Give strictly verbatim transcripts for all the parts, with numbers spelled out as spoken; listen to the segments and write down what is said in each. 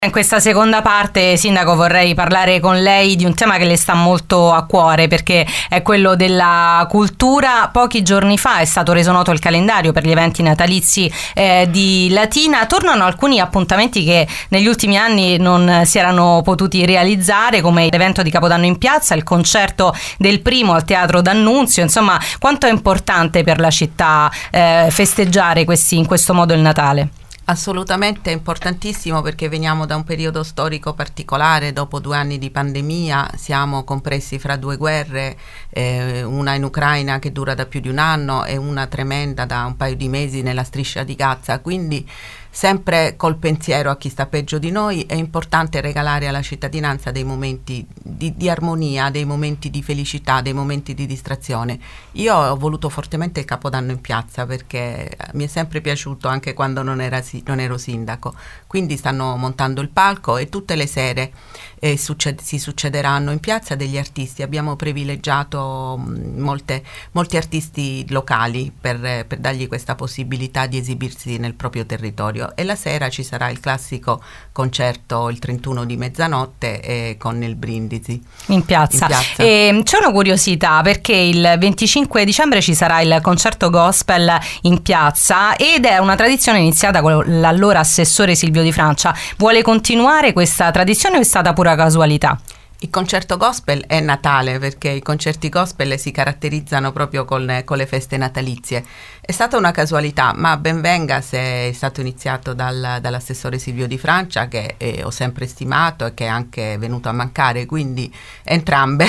In questa seconda parte, Sindaco, vorrei parlare con lei di un tema che le sta molto a cuore, perché è quello della cultura. Pochi giorni fa è stato reso noto il calendario per gli eventi natalizi eh, di Latina. Tornano alcuni appuntamenti che negli ultimi anni non si erano potuti realizzare, come l'evento di Capodanno in piazza, il concerto del Primo al Teatro D'Annunzio. Insomma, quanto è importante per la città eh, festeggiare questi, in questo modo il Natale? Assolutamente importantissimo, perché veniamo da un periodo storico particolare. Dopo due anni di pandemia siamo compressi fra due guerre, eh, una in Ucraina che dura da più di un anno e una tremenda da un paio di mesi nella striscia di Gaza, quindi sempre col pensiero a chi sta peggio di noi. È importante regalare alla cittadinanza dei momenti di, di armonia, dei momenti di felicità, dei momenti di distrazione. Io ho voluto fortemente il Capodanno in piazza perché mi è sempre piaciuto, anche quando non, era, non ero sindaco. Quindi stanno montando il palco e tutte le sere eh, succed- si succederanno in piazza degli artisti. Abbiamo privilegiato molte, molti artisti locali per, per dargli questa possibilità di esibirsi nel proprio territorio. E la sera ci sarà il classico concerto il trentuno di mezzanotte eh, con il brindisi in piazza, in piazza. E c'è una curiosità, perché il venticinque dicembre ci sarà il concerto gospel in piazza ed è una tradizione iniziata con l'allora assessore Silvio Di Francia. Vuole continuare questa tradizione o è stata pura casualità? Il concerto gospel è Natale, perché i concerti gospel si caratterizzano proprio con, con le feste natalizie. È stata una casualità, ma ben venga se è stato iniziato dal, dall'assessore Silvio Di Francia, che eh, ho sempre stimato e che è anche venuto a mancare, quindi entrambe.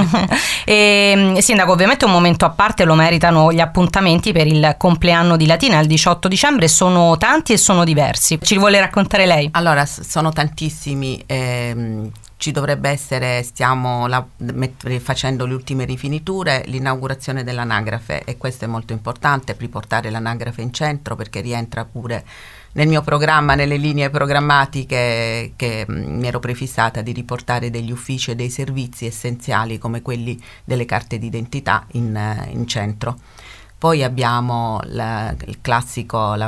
E, Sindaco, ovviamente un momento a parte lo meritano gli appuntamenti per il compleanno di Latina, il diciotto dicembre. Sono tanti e sono diversi. Ci vuole raccontare lei? Allora, sono tantissimi. Ehm, Ci dovrebbe essere, stiamo la, met, facendo le ultime rifiniture, l'inaugurazione dell'anagrafe, e questo è molto importante, riportare l'anagrafe in centro, perché rientra pure nel mio programma, nelle linee programmatiche che mi ero prefissata di riportare degli uffici e dei servizi essenziali come quelli delle carte d'identità in, in centro. Poi abbiamo la, il classico, la,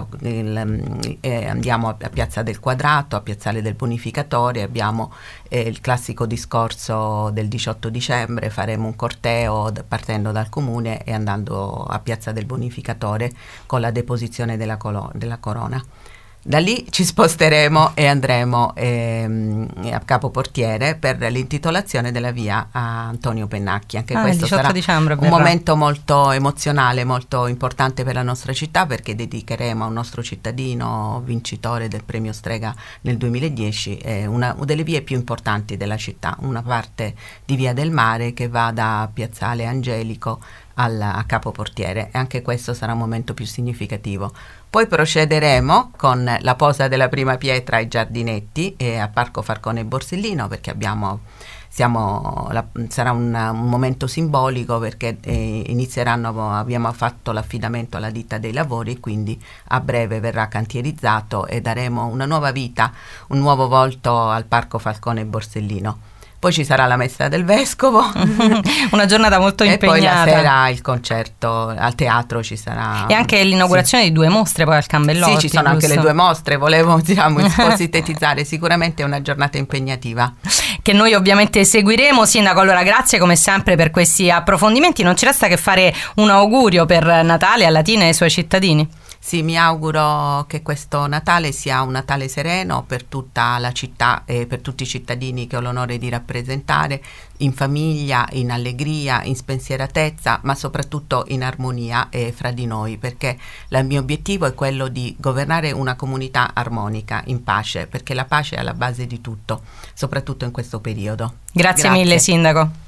il, eh, andiamo a, a Piazza del Quadrato, a Piazzale del Bonificatore, abbiamo eh, il classico discorso del diciotto dicembre, faremo un corteo d- partendo dal comune e andando a Piazza del Bonificatore con la deposizione della, colo- della corona. Da lì ci sposteremo e andremo ehm, a Capo Portiere per l'intitolazione della via a Antonio Pennacchi. Anche ah, questo sarà dicembre, un momento molto emozionale, molto importante per la nostra città, perché dedicheremo a un nostro cittadino vincitore del premio Strega nel duemiladieci eh, una, una delle vie più importanti della città, una parte di Via del Mare che va da Piazzale Angelico al, a Capo Portiere, e anche questo sarà un momento più significativo. Poi procederemo con la posa della prima pietra ai giardinetti e a Parco Falcone e Borsellino, perché abbiamo, siamo, la, sarà un, un momento simbolico, perché eh, inizieranno, abbiamo fatto l'affidamento alla ditta dei lavori, quindi a breve verrà cantierizzato e daremo una nuova vita, un nuovo volto al Parco Falcone e Borsellino. Poi ci sarà la messa del vescovo, una giornata molto impegnata. E poi la sera il concerto al teatro ci sarà. E anche l'inaugurazione sì. di due mostre poi al Cambellotti. Sì, ci sono giusto? Anche le due mostre, volevo diciamo un po' sintetizzare. Sicuramente è una giornata impegnativa, che noi ovviamente seguiremo. Sindaco, allora grazie come sempre per questi approfondimenti. Non ci resta che fare un augurio per Natale a Latina e ai suoi cittadini. Sì, mi auguro che questo Natale sia un Natale sereno per tutta la città e per tutti i cittadini che ho l'onore di rappresentare, in famiglia, in allegria, in spensieratezza, ma soprattutto in armonia e fra di noi, perché il mio obiettivo è quello di governare una comunità armonica, in pace, perché la pace è alla base di tutto, soprattutto in questo periodo. Grazie, Grazie. mille, Sindaco.